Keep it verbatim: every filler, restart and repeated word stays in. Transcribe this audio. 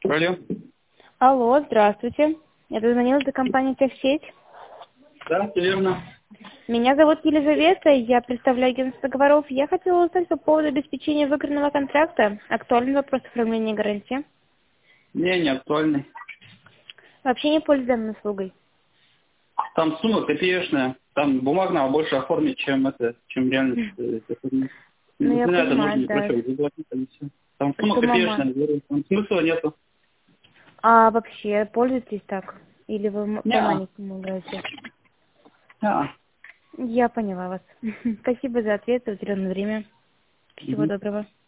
Алло. Алло, здравствуйте. Я дозвонилась до компании «Техсеть». Да, все верно. Меня зовут Елизавета, я представляю агентство договоров. Я хотела узнать по поводу обеспечения выигранного контракта. Актуальный вопрос оформления гарантии. Не, не актуальный. Вообще не пользуюсь данной услугой. Там сумма копеечная. Там бумаг надо больше оформить, чем это, чем реально. э, оформить. Ну, я За это нужно понимаю, не да. проще заплатить, там и всё. Там сумма Сумма ма- копеечная, говорю, там смысла нету. А вообще пользуетесь так? Или вы м- по Не, маленькому играете? не. Я поняла вас. Спасибо за ответ, за уделенное время. Всего доброго.